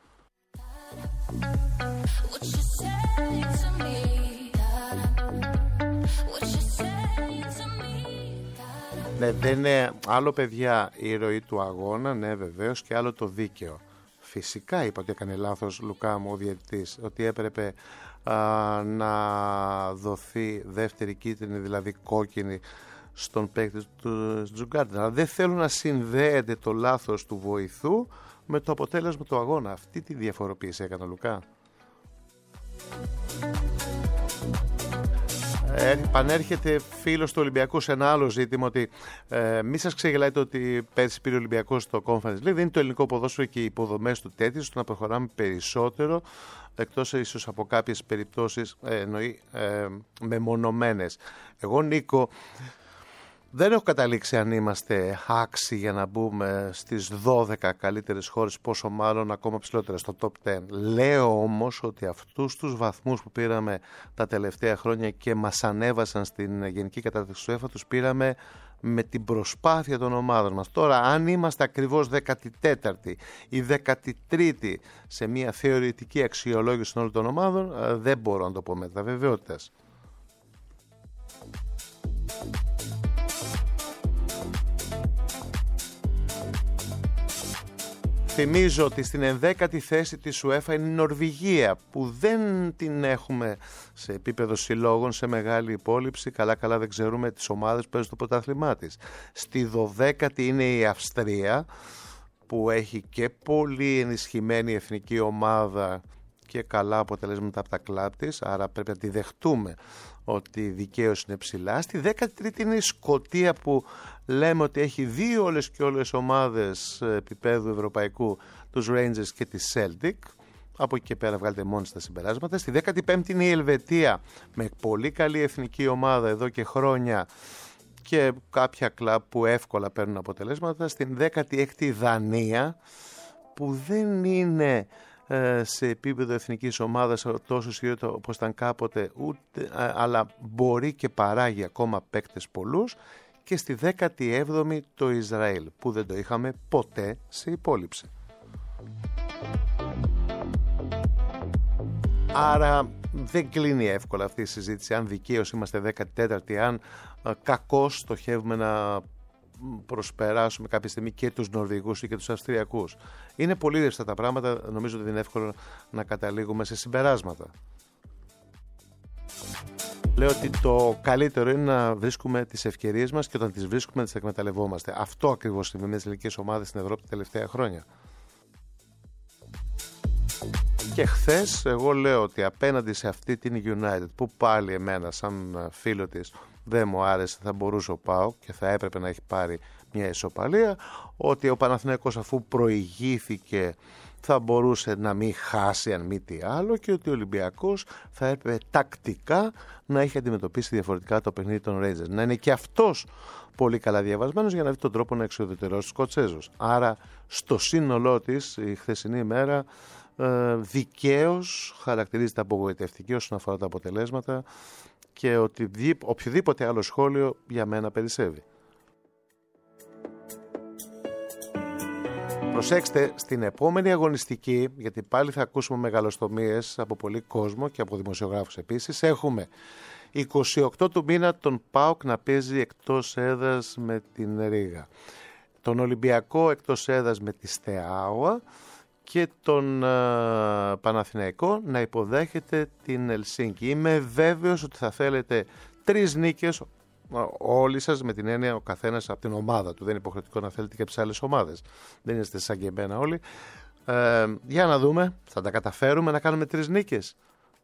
Ναι, δεν είναι άλλο, παιδιά, η ροή του αγώνα, ναι βεβαίως, και άλλο το δίκαιο. Φυσικά είπα ότι έκανε λάθος Λουκά μου ο διαιτητής, ότι έπρεπε α, να δοθεί δεύτερη κίτρινη, δηλαδή κόκκινη, στον παίκτη του Τζουγκάρντι. Αλλά δεν θέλω να συνδέεται το λάθος του βοηθού με το αποτέλεσμα του αγώνα. Αυτή τη διαφοροποίηση έκανε ο Λουκά. Ε, πανέρχεται φίλος του Ολυμπιακού σε ένα άλλο ζήτημα, ότι ε, μη σας ξεγελάτε ότι πέρσι πήρε ο Ολυμπιακός στο Conference League. Δεν είναι το ελληνικό ποδόσφαιρο και οι υποδομές του τέτοιες ώστε να προχωράμε περισσότερο, εκτός ίσως από κάποιες περιπτώσεις ε, εννοεί ε, μεμονωμένες. Εγώ, Νίκο, δεν έχω καταλήξει αν είμαστε άξιοι για να μπούμε στις δώδεκα καλύτερες χώρες, πόσο μάλλον ακόμα ψηλότερα στο top δέκα. Λέω όμως ότι αυτούς τους βαθμούς που πήραμε τα τελευταία χρόνια και μας ανέβασαν στην γενική κατάταξη του UEFA, τους πήραμε με την προσπάθεια των ομάδων μας. Τώρα, αν είμαστε ακριβώς δέκατη τέταρτη ή δέκατη τρίτη σε μια θεωρητική αξιολόγηση όλων των ομάδων, δεν μπορώ να το πω με τα βεβαιότητας. Θυμίζω ότι στην ενδέκατη θέση της UEFA είναι η Νορβηγία, που δεν την έχουμε σε επίπεδο συλλόγων, σε μεγάλη υπόλοιψη. Καλά καλά δεν ξέρουμε τις ομάδες που παίζουν το πρωτάθλημά της. Στη δωδέκατη είναι η Αυστρία, που έχει και πολύ ενισχυμένη εθνική ομάδα και καλά αποτελέσματα από τα κλαμπ της, άρα πρέπει να τη δεχτούμε ότι δικαίως είναι ψηλά. Στη δέκατη τρίτη είναι η Σκωτία, που λέμε ότι έχει δύο όλες και όλες ομάδες επίπεδου ευρωπαϊκού, τους Rangers και τη Celtic. Από εκεί και πέρα βγάλετε μόνοι στα συμπεράσματα. Στη δέκατη πέμπτη είναι η Ελβετία, με πολύ καλή εθνική ομάδα εδώ και χρόνια και κάποια κλαμπ που εύκολα παίρνουν αποτελέσματα. Στην δέκατη έκτη η Δανία, που δεν είναι σε επίπεδο εθνικής ομάδας τόσο ισχυρό όπως ήταν κάποτε, ούτε, αλλά μπορεί και παράγει ακόμα παίκτες πολλούς. Και στη δέκατη έβδομη το Ισραήλ, που δεν το είχαμε ποτέ σε υπόλοιψη. Άρα δεν κλείνει εύκολα αυτή η συζήτηση αν δικαίως είμαστε δέκατη τέταρτη, αν κακώς στοχεύουμε να προσπεράσουμε κάποια στιγμή και τους Νορβηγούς ή και τους Αυστριακούς. Είναι πολύ ρευστά τα πράγματα, νομίζω ότι είναι εύκολο να καταλήγουμε σε συμπεράσματα. Λέω ότι το καλύτερο είναι να βρίσκουμε τις ευκαιρίες μας και όταν τις βρίσκουμε να τις εκμεταλλευόμαστε. Αυτό ακριβώς συμβαίνει με τις ελληνικές ομάδες στην Ευρώπη τα τελευταία χρόνια. Και χθες εγώ λέω ότι απέναντι σε αυτή την United, που πάλι εμένα σαν φίλο της δεν μου άρεσε, θα μπορούσε ο ΠΑΟΚ και θα έπρεπε να έχει πάρει μια ισοπαλία, ότι ο Παναθηναϊκός αφού προηγήθηκε θα μπορούσε να μην χάσει αν μη τι άλλο, και ότι ο Ολυμπιακός θα έπρεπε τακτικά να έχει αντιμετωπίσει διαφορετικά το παιχνίδι των Rangers. Να είναι και αυτός πολύ καλά διαβασμένος για να βρει τον τρόπο να εξουδετερώσει τους Σκοτσέζους. Άρα στο σύνολό της η χθεσινή ημέρα ε, δικαίως χαρακτηρίζεται απογοητευτική όσον αφορά τα αποτελέσματα και ότι οποιοδήποτε άλλο σχόλιο για μένα περισσεύει. Προσέξτε, στην επόμενη αγωνιστική, γιατί πάλι θα ακούσουμε μεγαλοστομίες από πολύ κόσμο και από δημοσιογράφους επίσης, έχουμε είκοσι οκτώ του μήνα τον ΠΑΟΚ να παίζει εκτός έδρας με την Ρήγα. Τον Ολυμπιακό εκτός έδρας με τη Στεάουα και τον uh, Παναθηναϊκό να υποδέχεται την Ελσίνκη. Είμαι βέβαιος ότι θα θέλετε τρεις νίκες όλοι σας, με την έννοια ο καθένας από την ομάδα του. Δεν είναι υποχρεωτικό να θέλετε και από τις άλλες ομάδες. Δεν είστε σαν και εμένα όλοι. Ε, για να δούμε, θα τα καταφέρουμε να κάνουμε τρεις νίκες.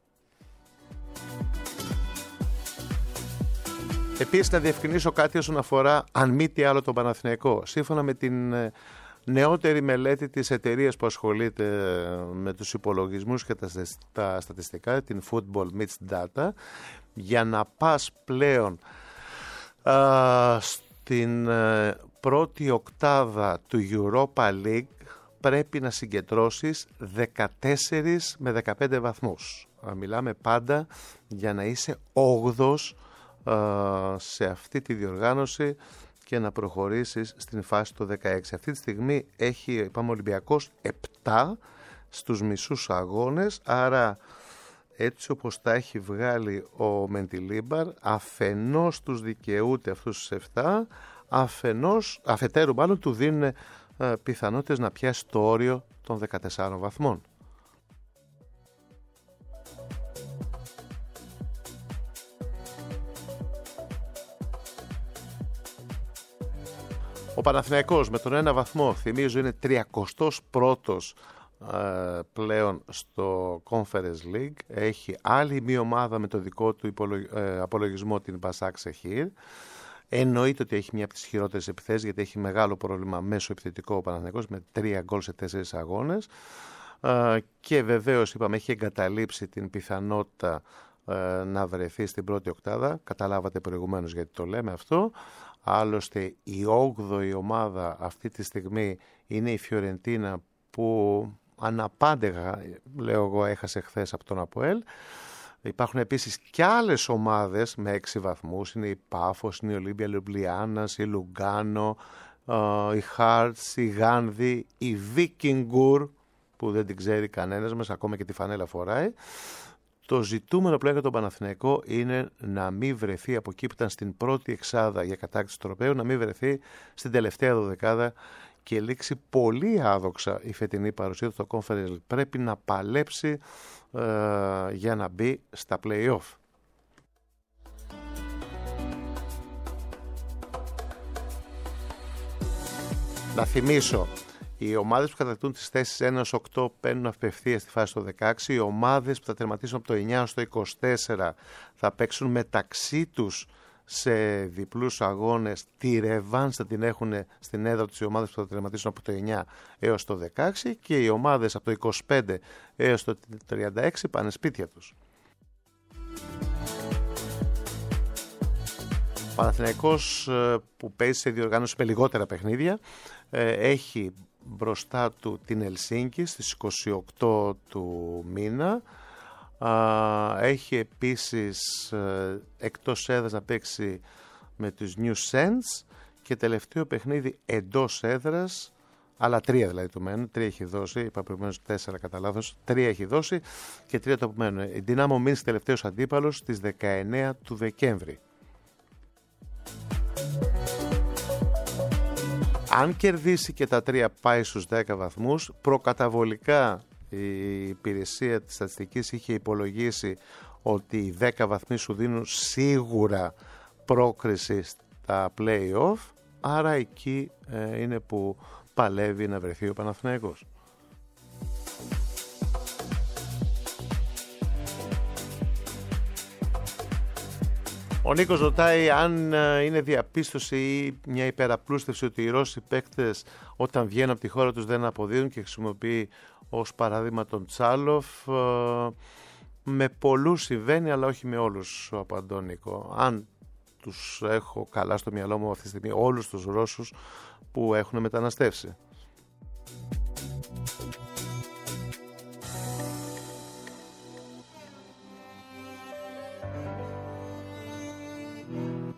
Επίσης να διευκρινίσω κάτι όσον αφορά, αν μη τι άλλο, τον Παναθηναϊκό. Σύμφωνα με την νεότερη μελέτη της εταιρείας που ασχολείται με τους υπολογισμούς και τα στατιστικά, την Football Myths Data, για να πας πλέον α, στην ε, πρώτη οκτάδα του Europa League πρέπει να συγκεντρώσεις δεκατέσσερις με δεκαπέντε βαθμούς. Μιλάμε πάντα για να είσαι όγδος σε αυτή τη διοργάνωση και να προχωρήσεις στην φάση του δεκαέξι. Αυτή τη στιγμή έχει, είπαμε, ο Ολυμπιακός επτά στους μισούς αγώνες, άρα έτσι όπως τα έχει βγάλει ο Μεντιλίμπαρ, αφενός τους δικαιούται αυτούς τους επτά, αφενός, αφετέρου μάλλον του δίνουν ε, πιθανότητες να πιάσει το όριο των δεκατεσσάρων βαθμών. Ο Παναθηναϊκός με τον ένα βαθμό, θυμίζω, είναι τριακοστός πρώτος ε, πλέον στο Conference League. Έχει άλλη μία ομάδα με το δικό του υπολογι... ε, απολογισμό, την Μπασάκ Σεχίρ. Εννοείται ότι έχει μία από τις χειρότερες επιθέσεις, γιατί έχει μεγάλο πρόβλημα μέσω επιθετικό ο Παναθηναϊκός με τρία γκολ σε τέσσερις αγώνες. Ε, και βεβαίως, είπαμε, έχει εγκαταλείψει την πιθανότητα ε, να βρεθεί στην πρώτη οκτάδα. Καταλάβατε προηγουμένως γιατί το λέμε αυτό. Άλλωστε η όγδοη ομάδα αυτή τη στιγμή είναι η Φιωρεντίνα, που αναπάντεχα, λέω εγώ, έχασε χθες από τον ΑΠΟΕΛ. Υπάρχουν επίσης και άλλες ομάδες με έξι βαθμούς. Είναι η Πάφος, είναι η Ολύμπια Λιουμπλιάνας, η Λουγκάνο, η Χάρτς, η Γάνδη, η Βίκινγκουρ, που δεν την ξέρει κανένας μας, ακόμα και τη φανέλα φοράει. Το ζητούμενο πλέον για τον Παναθηναϊκό είναι να μην βρεθεί από εκεί που ήταν στην πρώτη εξάδα για κατάκτηση του τροπαίου, να μην βρεθεί στην τελευταία δωδεκάδα και λήξει πολύ άδοξα η φετινή παρουσία του στο Conference. Πρέπει να παλέψει ε, για να μπει στα play-off. Να θυμίσω, οι ομάδες που κατακτούν τις θέσεις ένα έως οκτώ παίρνουν απευθείας στη φάση του δεκαέξι. Οι ομάδες που θα τερματίσουν από το εννιά έως το είκοσι τέσσερα θα παίξουν μεταξύ τους σε διπλούς αγώνες. Τη ρεβάνς θα την έχουν στην έδρα τους οι ομάδες που θα τερματίσουν από το εννιά έως το δεκαέξι, και οι ομάδες από το είκοσι πέντε έως το τριάντα έξι πάνε σπίτια τους. Ο Παναθηναϊκός, που παίζει σε διοργάνωση με λιγότερα παιχνίδια, έχει μπροστά του την Ελσίνκη στις είκοσι οκτώ του μήνα. Έχει επίσης εκτός έδρας να παίξει με τους New Saints και τελευταίο παιχνίδι εντός έδρας, αλλά τρία δηλαδή του μένουν, τρία έχει δώσει, είπα προηγουμένως τέσσερα κατά λάθος, τρία έχει δώσει και τρία το απομένουν. Η Δυνάμο Μίνσκ τελευταίος αντίπαλος στις δεκαεννέα του Δεκέμβρη. Αν κερδίσει και τα τρία, πάει στους δέκα βαθμούς. Προκαταβολικά η υπηρεσία της στατιστικής είχε υπολογίσει ότι οι δέκα βαθμοί σου δίνουν σίγουρα πρόκριση στα play-off, άρα εκεί ε, είναι που παλεύει να βρεθεί ο Παναθηναϊκός. Ο Νίκος ρωτάει αν είναι διαπίστωση ή μια υπεραπλούστευση ότι οι Ρώσοι παίκτες όταν βγαίνουν από τη χώρα τους δεν αποδίδουν, και χρησιμοποιεί ως παράδειγμα τον Τσάλοφ. Με πολλούς συμβαίνει, αλλά όχι με όλους, απαντώ Νίκο. Αν τους έχω καλά στο μυαλό μου αυτή τη στιγμή όλους τους Ρώσους που έχουν μεταναστεύσει.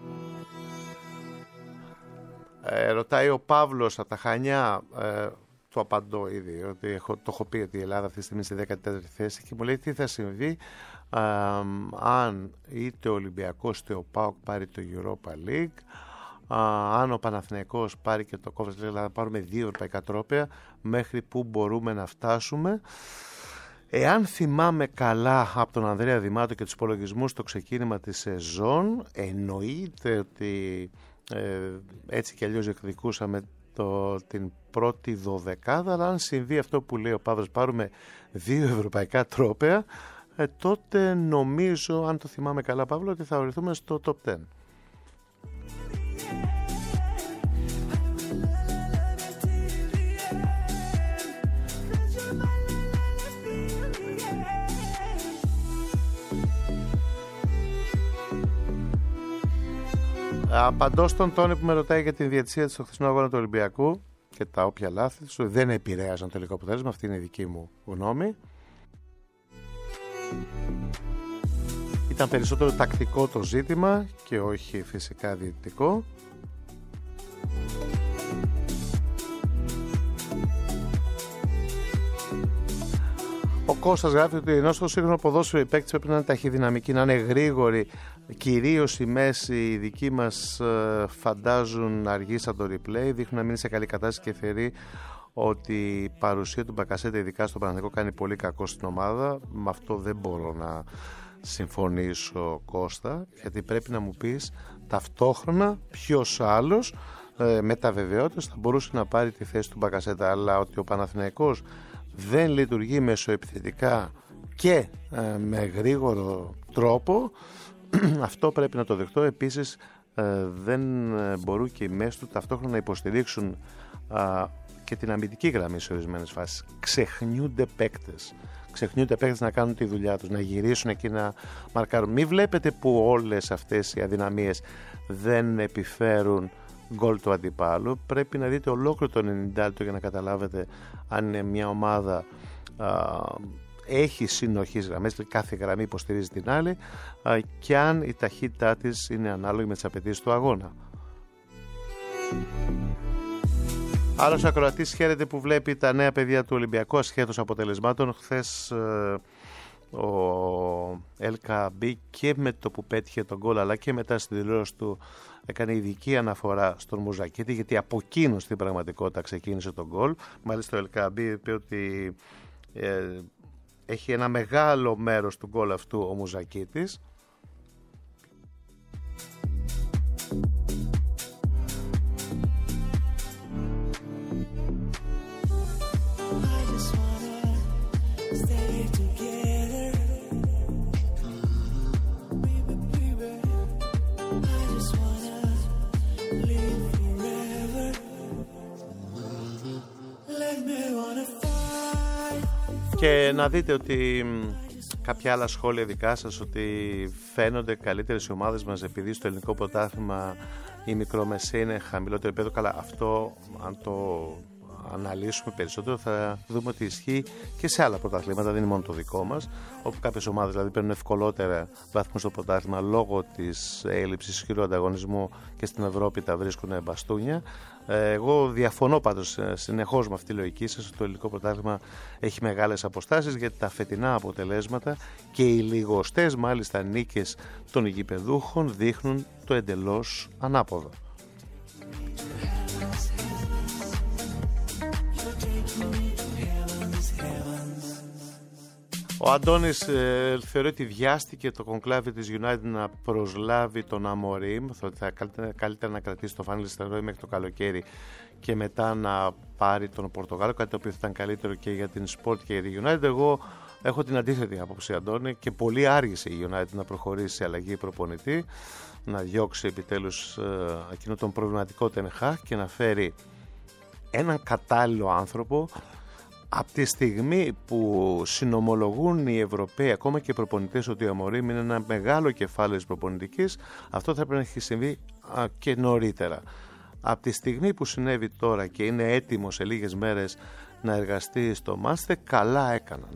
Ε, ρωτάει ο Παύλος από τα Χανιά, ε, το απαντώ ήδη, ότι έχω, το έχω πει ότι η Ελλάδα αυτή τη στιγμή στη δέκατη τέταρτη θέση και μου λέει τι θα συμβεί α, αν είτε ο Ολυμπιακός είτε ο ΠΑΟΚ πάρει το Europa League, α, αν ο Παναθηναϊκός πάρει και το Conference League, δηλαδή θα πάρουμε δύο ευρωπαϊκά τρόπαια, μέχρι που μπορούμε να φτάσουμε. Εάν θυμάμαι καλά από τον Ανδρέα Δημάτο και τους υπολογισμούς στο ξεκίνημα της σεζόν, εννοείται ότι ε, έτσι κι αλλιώς εκδικούσαμε το, την πρώτη δωδεκάδα, αλλά αν συμβεί αυτό που λέει ο Παύρος, πάρουμε δύο ευρωπαϊκά τρόπαια, ε, τότε νομίζω, αν το θυμάμαι καλά Παύλο, ότι θα βρεθούμε στο top δέκα. Απαντώ στον Τόνι που με ρωτάει για την διαιτησία του στο χθεσινό αγώνα του Ολυμπιακού και τα όποια λάθη του δεν επηρέαζαν το τελικό αποτέλεσμα. Αυτή είναι η δική μου γνώμη. Ήταν περισσότερο τακτικό το ζήτημα και όχι φυσικά διαιτητικό. Ο Κώστας γράφει ότι ενώ στο σύγχρονο ποδόσφαιρο οι παίκτες πρέπει να είναι ταχυδυναμικοί, να είναι γρήγοροι, κυρίως η μέση, οι δικοί μας φαντάζουν αργή σαν το replay, δείχνουν να μην είναι σε καλή κατάσταση και θεωρεί ότι η παρουσία του Μπακασέτα, ειδικά στο Παναθηναϊκό, κάνει πολύ κακό στην ομάδα. Με αυτό δεν μπορώ να συμφωνήσω, Κώστα, γιατί πρέπει να μου πεις ταυτόχρονα ποιος άλλος ε, με τα βεβαιότητες θα μπορούσε να πάρει τη θέση του Μπακασέτα, αλλά ότι ο Παναθηναϊκός δεν λειτουργεί μεσοεπιθετικά και ε, με γρήγορο τρόπο, αυτό πρέπει να το δεχτώ. Επίσης ε, δεν μπορούν και οι μέσεις του ταυτόχρονα να υποστηρίξουν ε, και την αμυντική γραμμή σε ορισμένες φάσεις. Ξεχνιούνται παίκτες. Ξεχνιούνται παίκτες να κάνουν τη δουλειά τους, να γυρίσουν εκεί να μαρκάρουν. Μην βλέπετε που όλες αυτές οι αδυναμίες δεν επιφέρουν γκολ του αντιπάλου. Πρέπει να δείτε ολόκληρο το ενενήντα λεπτό για να καταλάβετε αν είναι μια ομάδα α, έχει συνοχής γραμμές, κάθε γραμμή υποστηρίζει την άλλη, α, και αν η ταχύτητά της είναι ανάλογη με τις απαιτήσεις του αγώνα. Άλλος ακροατής χαίρεται που βλέπει τα νέα παιδιά του Ολυμπιακού ασχέτως αποτελεσμάτων. Χθες ε, ο Έλκα και με το που πέτυχε τον γκολ, αλλά και μετά στην δηλώση του έκανε ειδική αναφορά στον Μουζακίτη, γιατί από εκείνο στην πραγματικότητα ξεκίνησε τον γκολ. Μάλιστα ο Ελκαμπή είπε ότι ε, έχει ένα μεγάλο μέρος του γκολ αυτού ο Μουζακίτης. Και να δείτε ότι κάποια άλλα σχόλια δικά σας ότι φαίνονται καλύτερες οι ομάδες μας επειδή στο ελληνικό πρωτάθλημα η μικρομεσαία είναι χαμηλότερο επίπεδο. Καλά, αυτό αν το αναλύσουμε περισσότερο θα δούμε ότι ισχύει και σε άλλα πρωταθλήματα, δεν είναι μόνο το δικό μας, όπου κάποιες ομάδες δηλαδή παίρνουν ευκολότερα βαθμούς στο πρωτάθλημα λόγω της έλλειψης ισχυρού ανταγωνισμού και στην Ευρώπη τα βρίσκουν μπαστούνια. Εγώ διαφωνώ πάντως συνεχώς με αυτή τη λογική σας ότι το ελληνικό πρωτάθλημα έχει μεγάλες αποστάσεις, γιατί τα φετινά αποτελέσματα και οι λιγοστές μάλιστα νίκες των γηπεδούχων δείχνουν το εντελώς ανάποδο. Ο Αντώνης ε, θεωρεί ότι βιάστηκε το κονκλάβι της United να προσλάβει τον Αμορίμ, ότι θα καλύτερα, καλύτερα να κρατήσει το Φάνιλ Στερόι μέχρι το καλοκαίρι και μετά να πάρει τον Πορτογάλο, κάτι το οποίο θα ήταν καλύτερο και για την Sport και για τη United. Εγώ έχω την αντίθετη άποψη, Αντώνη, και πολύ άργησε η United να προχωρήσει σε αλλαγή προπονητή, να διώξει επιτέλους ε, εκείνο τον προβληματικό Τενχάχ και να φέρει έναν κατάλληλο άνθρωπο. Από τη στιγμή που συνομολογούν οι Ευρωπαίοι, ακόμα και οι προπονητές, ότι ο Αμορίμ είναι ένα μεγάλο κεφάλαιο της προπονητικής, αυτό θα πρέπει να έχει συμβεί α, και νωρίτερα. Από τη στιγμή που συνέβη τώρα και είναι έτοιμο σε λίγες μέρες να εργαστεί στο Μάντσεστερ, καλά έκαναν.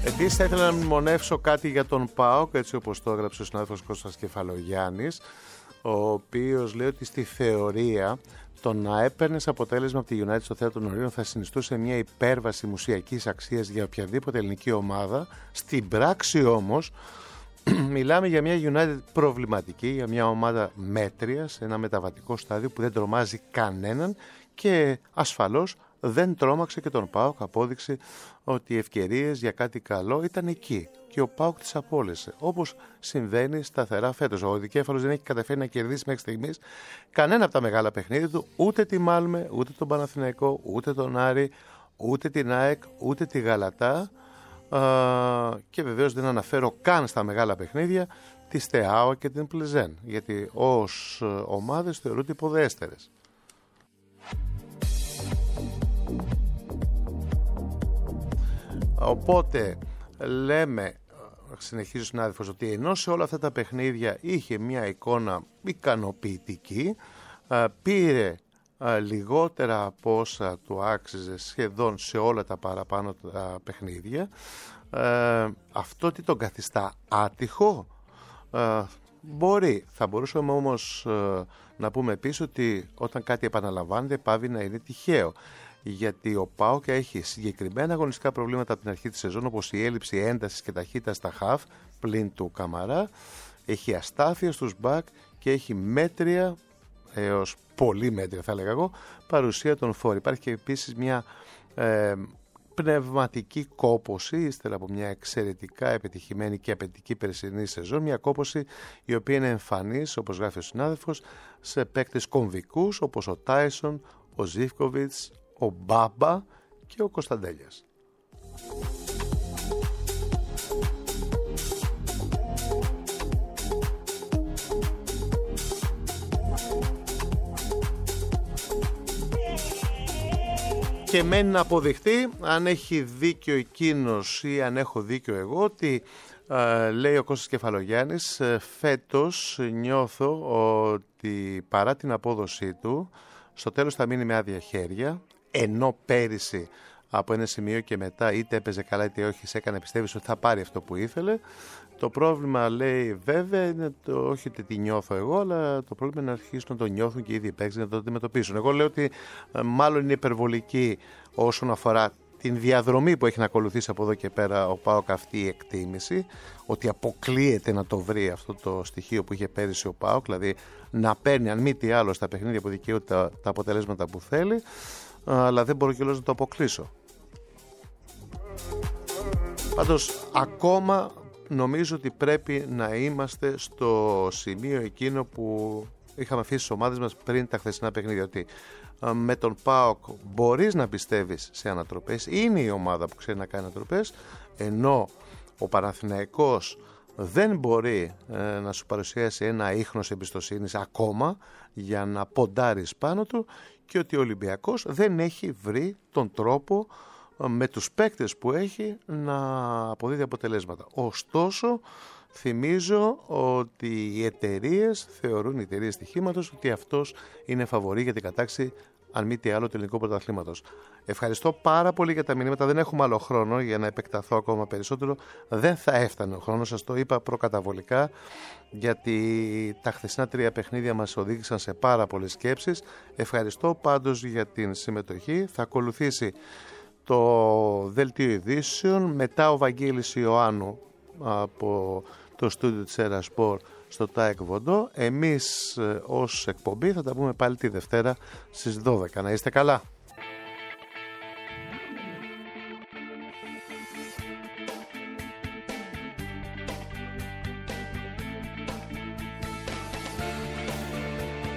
Επίσης θα ήθελα να μνημονεύσω κάτι για τον ΠΑΟΚ, έτσι όπως το έγραψε ο συνάδελφος Κώστας Κεφαλογιάννης, ο οποίος λέει ότι στη θεωρία το να έπαιρνες αποτέλεσμα από τη United στο θέατρο των Ορίων θα συνιστούσε μια υπέρβαση μουσιακής αξίας για οποιαδήποτε ελληνική ομάδα. Στην πράξη όμως μιλάμε για μια United προβληματική, για μια ομάδα μέτρια σε ένα μεταβατικό στάδιο που δεν τρομάζει κανέναν και ασφαλώς δεν τρόμαξε και τον ΠΑΟΚ. Απόδειξε ότι οι ευκαιρίες για κάτι καλό ήταν εκεί και ο ΠΑΟΚ τις απόλυσε, όπως συμβαίνει σταθερά φέτος. Ο Δικέφαλος δεν έχει καταφέρει να κερδίσει μέχρι στιγμής κανένα από τα μεγάλα παιχνίδια του, ούτε τη Μάλμε, ούτε τον Παναθηναϊκό, ούτε τον Άρη, ούτε την ΑΕΚ, ούτε τη Γαλατά. Uh, και βεβαίως δεν αναφέρω καν στα μεγάλα παιχνίδια τη Στεάο και την Πλεζέν, γιατί ως ομάδες θεωρούνται υποδέστερες. Οπότε λέμε, συνεχίζει ο συνάδελφος, ότι ενώ σε όλα αυτά τα παιχνίδια είχε μια εικόνα ικανοποιητική, uh, πήρε Uh, λιγότερα από όσα του άξιζε σχεδόν σε όλα τα παραπάνω τα παιχνίδια. Uh, αυτό τι τον καθιστά άτυχο? Uh, μπορεί. Θα μπορούσαμε όμως uh, να πούμε επίσης ότι όταν κάτι επαναλαμβάνεται πάβει να είναι τυχαίο. Γιατί ο ΠΑΟΚ έχει συγκεκριμένα αγωνιστικά προβλήματα από την αρχή της σεζόν, όπως η έλλειψη έντασης και ταχύτητας στα χαφ πλην του Καμαρά, έχει αστάθεια στους μπακ και έχει μέτρια έως πολύ μέτρια θα έλεγα εγώ παρουσία των φόρ. Υπάρχει και επίσης μια ε, πνευματική κόπωση ύστερα από μια εξαιρετικά επιτυχημένη και απαιτητική περσινή σεζόν, μια κόπωση η οποία είναι εμφανής, όπως γράφει ο συνάδελφος, σε παίκτες κομβικούς όπως ο Τάισον, ο Ζίβκοβιτς, ο Μπάμπα και ο Κωνσταντέλιας. Και μένει να αποδειχτεί αν έχει δίκιο εκείνος ή αν έχω δίκιο εγώ, ότι ε, λέει ο Κώστας Κεφαλογιάννης, ε, φέτος νιώθω ότι παρά την απόδοσή του στο τέλος θα μείνει με άδεια χέρια, ενώ πέρυσι από ένα σημείο και μετά είτε έπαιζε καλά είτε όχι σε έκανε πιστεύεις ότι θα πάρει αυτό που ήθελε. Το πρόβλημα, λέει, βέβαια είναι το, όχι ότι τη νιώθω εγώ, αλλά το πρόβλημα είναι να αρχίσουν να το νιώθουν και οι ίδιοι παίκτες να το αντιμετωπίσουν. Εγώ λέω ότι ε, μάλλον είναι υπερβολική όσον αφορά την διαδρομή που έχει να ακολουθήσει από εδώ και πέρα ο ΠΑΟΚ αυτή η εκτίμηση, ότι αποκλείεται να το βρει αυτό το στοιχείο που είχε πέρυσι ο ΠΑΟΚ, δηλαδή να παίρνει αν μη τι άλλο στα παιχνίδια που δικαιούται τα, τα αποτελέσματα που θέλει, αλλά δεν μπορώ κιόλας να το αποκλείσω. Πάντως ακόμα νομίζω ότι πρέπει να είμαστε στο σημείο εκείνο που είχαμε αφήσει στις ομάδες μας πριν τα χθεσινά παιχνίδια, ότι με τον ΠΑΟΚ μπορείς να πιστεύεις σε ανατροπές, είναι η ομάδα που ξέρει να κάνει ανατροπές, ενώ ο Παναθηναϊκός δεν μπορεί ε, να σου παρουσιάσει ένα ίχνος εμπιστοσύνης ακόμα για να ποντάρεις πάνω του, και ότι ο Ολυμπιακός δεν έχει βρει τον τρόπο με τους παίκτες που έχει να αποδίδει αποτελέσματα. Ωστόσο, θυμίζω ότι οι εταιρείες θεωρούν, οι εταιρείες στοιχήματος, ότι αυτός είναι φαβορί για την κατάξη, αν μη τι άλλο, του ελληνικού πρωταθλήματος. Ευχαριστώ πάρα πολύ για τα μηνύματα. Δεν έχουμε άλλο χρόνο για να επεκταθώ ακόμα περισσότερο. Δεν θα έφτανε ο χρόνος, σας το είπα προκαταβολικά, γιατί τα χθεσινά τρία παιχνίδια μας οδήγησαν σε πάρα πολλές σκέψεις. Ευχαριστώ πάντως για την συμμετοχή. Θα ακολουθήσει το δελτίο ειδήσεων, μετά ο Βαγγέλης Ιωάννου από το στούντιο της Ερασπορ στο ΤΑΕΚ Βοντό. Εμείς ε, ως εκπομπή θα τα πούμε πάλι τη Δευτέρα στις δώδεκα. Να είστε καλά.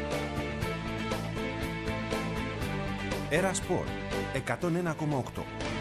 Ερασπορ εκατόν ένα κόμμα οκτώ.